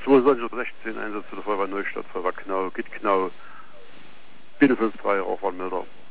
22:16 Einsatz für die Feuerwehr Neustadt, Feuerwehr Knau, Gittknau, bitte 5-3 Rauchwarnmelder.